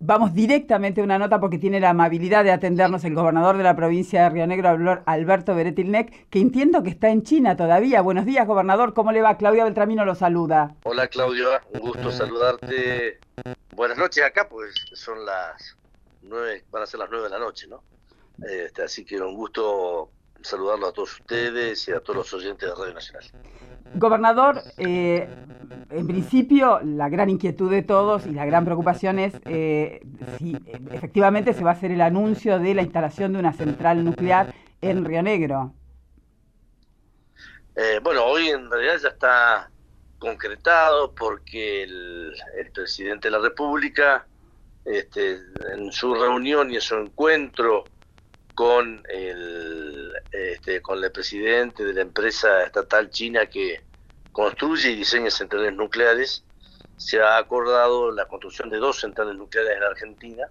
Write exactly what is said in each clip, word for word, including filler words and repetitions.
vamos directamente a una nota porque tiene la amabilidad de atendernos el gobernador de la provincia de Río Negro, Alberto Beretilnec, que entiendo que está en China todavía. Buenos días, gobernador, ¿cómo le va? Claudia Beltramino lo saluda. Hola Claudio, un gusto saludarte. Buenas noches acá, pues son las nueve, van a ser las nueve de la noche, ¿no? Este, así que un gusto saludarlo a todos ustedes y a todos los oyentes de Radio Nacional. Gobernador, eh, en principio la gran inquietud de todos y la gran preocupación es eh, si efectivamente se va a hacer el anuncio de la instalación de una central nuclear en Río Negro. Eh, bueno, hoy en realidad ya está concretado porque el, el presidente de la República, este, en su reunión y en su encuentro con el, este, con el presidente de la empresa estatal china que construye y diseña centrales nucleares, se ha acordado la construcción de dos centrales nucleares en Argentina,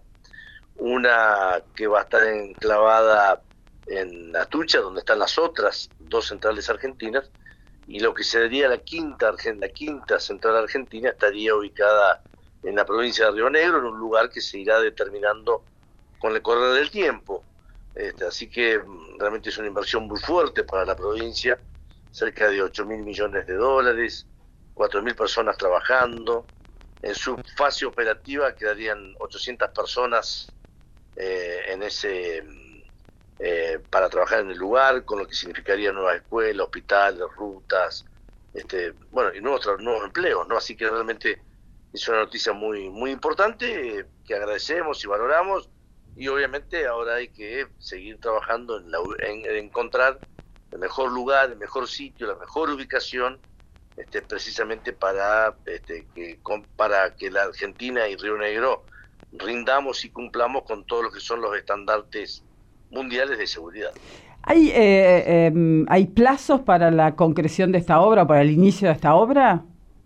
una que va a estar enclavada en Atucha, donde están las otras dos centrales argentinas, y lo que sería la quinta, la quinta central argentina estaría ubicada en la provincia de Río Negro, en un lugar que se irá determinando con el correr del tiempo. Este, así que realmente es una inversión muy fuerte para la provincia, cerca de ocho mil millones de dólares, cuatro mil personas trabajando. En su fase operativa quedarían ochocientas personas eh, en ese eh, para trabajar en el lugar, con lo que significaría nuevas escuelas, hospitales, rutas, este, bueno, y nuevos, nuevos empleos, ¿no? Así que realmente es una noticia muy, muy importante, eh, que agradecemos y valoramos. Y obviamente ahora hay que seguir trabajando en, la, en, en encontrar el mejor lugar, el mejor sitio, la mejor ubicación, este, precisamente para, este, que, con, para que la Argentina y Río Negro rindamos y cumplamos con todo lo que son los estandartes mundiales de seguridad. ¿Hay, eh, eh, ¿hay plazos para la concreción de esta obra o para el inicio de esta obra?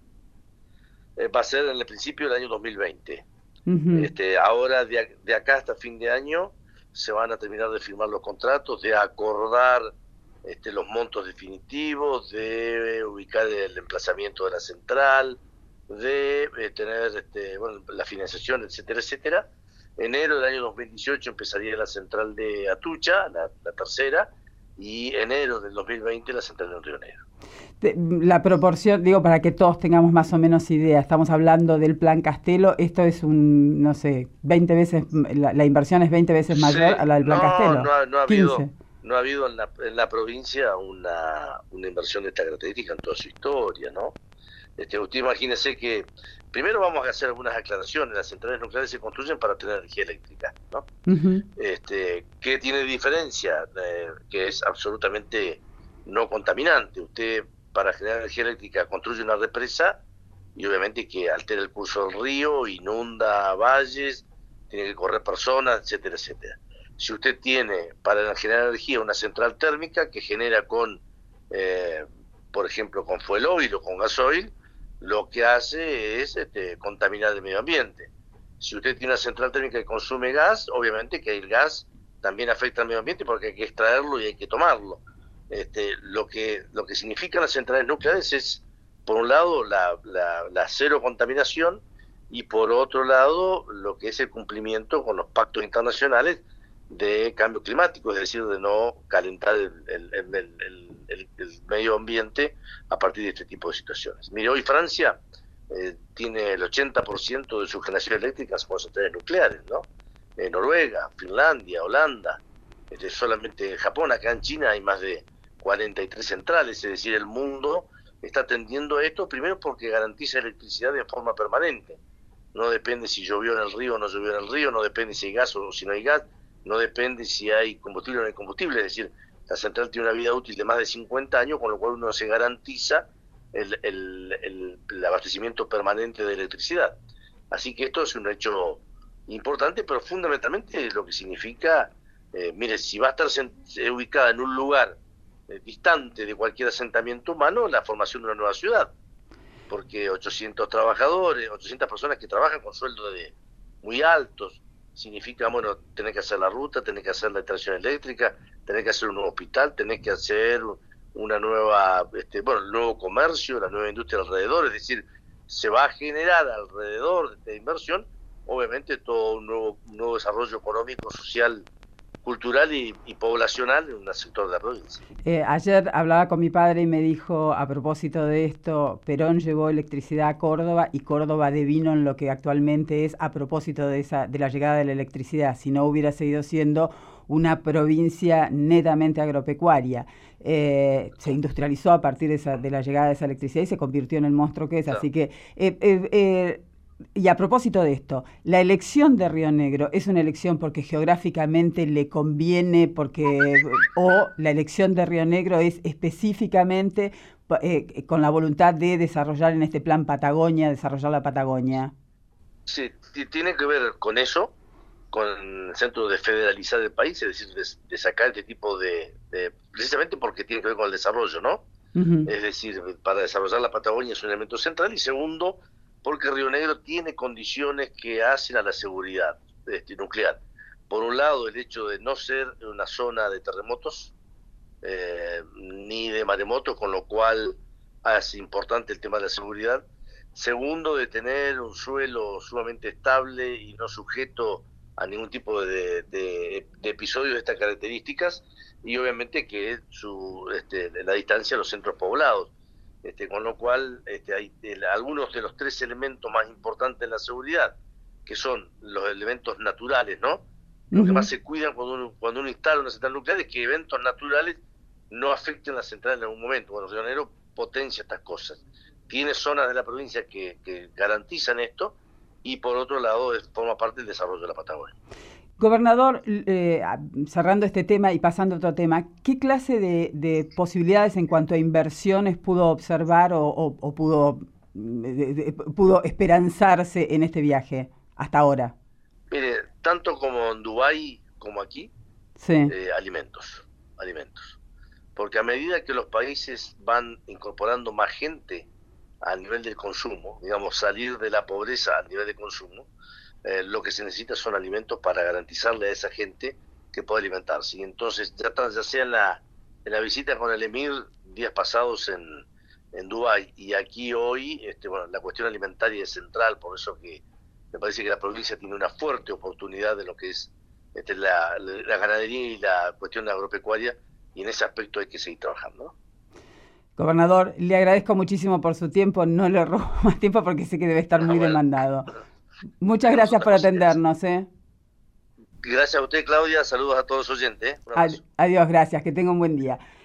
Eh, va a ser en el principio del año dos mil veinte. Uh-huh. Este, ahora, de, de acá hasta fin de año, se van a terminar de firmar los contratos, de acordar este, los montos definitivos, de ubicar el emplazamiento de la central, de eh, tener este, bueno, la financiación, etcétera, etcétera. Enero del año dos mil dieciocho empezaría la central de Atucha, la, la tercera, y enero del dos mil veinte la central de Río Negro. La proporción, digo, para que todos tengamos más o menos idea, estamos hablando del Plan Castelo, esto es un, no sé, veinte veces, la, la inversión es veinte veces mayor Sí, a la del Plan no, Castelo. no ha, no ha quince. habido, no ha habido en la, en la provincia una, una inversión de esta característica en toda su historia, ¿no? Este, usted imagínese que primero vamos a hacer algunas aclaraciones. Las centrales nucleares se construyen para tener energía eléctrica, ¿no? Uh-huh. Este, ¿qué tiene diferencia? Eh, que es absolutamente no contaminante. Usted, para generar energía eléctrica, construye una represa y obviamente que altera el curso del río, inunda valles, tiene que correr personas, etcétera, etcétera. Si usted tiene para generar energía una central térmica que genera con, eh, por ejemplo, con fuel oil o con gasoil, lo que hace es este, contaminar el medio ambiente. Si usted tiene una central térmica que consume gas, obviamente que el gas también afecta al medio ambiente porque hay que extraerlo y hay que tomarlo. Este, lo que lo que significan las centrales nucleares es, por un lado, la, la, la cero contaminación y por otro lado, lo que es el cumplimiento con los pactos internacionales de cambio climático, es decir, de no calentar el, el, el, el, el, el medio ambiente a partir de este tipo de situaciones. Mire, hoy Francia eh, tiene el ochenta por ciento de su generación eléctrica con centrales nucleares, ¿no? Eh, Noruega, Finlandia, Holanda, este, solamente en Japón, acá en China hay más de cuarenta y tres centrales, es decir, el mundo está atendiendo a esto, primero porque garantiza electricidad de forma permanente. No depende si llovió en el río o no llovió en el río, no depende si hay gas o si no hay gas, no depende si hay combustible o no hay combustible, es decir, la central tiene una vida útil de más de cincuenta años, con lo cual uno se garantiza el, el, el, el abastecimiento permanente de electricidad. Así que esto es un hecho importante, pero fundamentalmente lo que significa, eh, mire, si va a estar ubicada en un lugar eh, distante de cualquier asentamiento humano, la formación de una nueva ciudad, porque ochocientos trabajadores, ochocientas personas que trabajan con sueldos de muy altos, significa, bueno, tener que hacer la ruta, tener que hacer la extracción eléctrica, tener que hacer un nuevo hospital, tener que hacer una nueva, este, bueno, el nuevo comercio, la nueva industria alrededor, es decir, se va a generar alrededor de esta inversión obviamente todo un nuevo, un nuevo desarrollo económico, social, cultural y, y poblacional en un sector de la provincia. Eh, ayer hablaba con mi padre y me dijo, a propósito de esto, Perón llevó electricidad a Córdoba y Córdoba devino en lo que actualmente es, a propósito de, esa, de la llegada de la electricidad, si no hubiera seguido siendo una provincia netamente agropecuaria. Eh, se industrializó a partir de, esa, de la llegada de esa electricidad y se convirtió en el monstruo que es, Claro. así que... Eh, eh, eh, Y a propósito de esto, ¿la elección de Río Negro es una elección porque geográficamente le conviene, porque o la elección de Río Negro es específicamente eh, con la voluntad de desarrollar en este plan Patagonia, desarrollar la Patagonia? Sí, tiene que ver con eso, con el centro de federalizar el país, es decir, de, de sacar este tipo de, de... precisamente porque tiene que ver con el desarrollo, ¿no? Uh-huh. Es decir, para desarrollar la Patagonia es un elemento central, y segundo, porque Río Negro tiene condiciones que hacen a la seguridad este, nuclear. Por un lado, el hecho de no ser una zona de terremotos eh, ni de maremotos, con lo cual hace importante el tema de la seguridad. Segundo, de tener un suelo sumamente estable y no sujeto a ningún tipo de, de, de episodios de estas características, y obviamente que su, este, la distancia a los centros poblados. Este, con lo cual este, hay el, algunos de los tres elementos más importantes de la seguridad, que son los elementos naturales, ¿no? Uh-huh. Lo que más se cuidan cuando uno, cuando uno instala una central nuclear es que eventos naturales no afecten la central en algún momento. Bueno, Río Negro potencia estas cosas. Tiene zonas de la provincia que, que garantizan esto, y por otro lado forma parte del desarrollo de la Patagonia. Gobernador, eh, cerrando este tema y pasando a otro tema, ¿qué clase de, de posibilidades en cuanto a inversiones pudo observar o, o, o pudo, de, de, pudo esperanzarse en este viaje hasta ahora? Mire, tanto como en Dubái como aquí, sí. eh, alimentos, alimentos. Porque a medida que los países van incorporando más gente al nivel del consumo, digamos, salir de la pobreza al nivel de consumo, Eh, lo que se necesita son alimentos para garantizarle a esa gente que pueda alimentarse. Y entonces, ya, ya sea en la, en la visita con el emir días pasados en, en Dubái, y aquí hoy, este, bueno, la cuestión alimentaria es central, por eso que me parece que la provincia tiene una fuerte oportunidad de lo que es este, la, la ganadería y la cuestión agropecuaria, y en ese aspecto hay que seguir trabajando, ¿no? Gobernador, le agradezco muchísimo por su tiempo, no le robo más tiempo porque sé que debe estar muy bueno, demandado. Muchas gracias por atendernos. ¿eh? Gracias a usted, Claudia. Saludos a todos los oyentes. ¿eh? Adiós, gracias. Que tenga un buen día.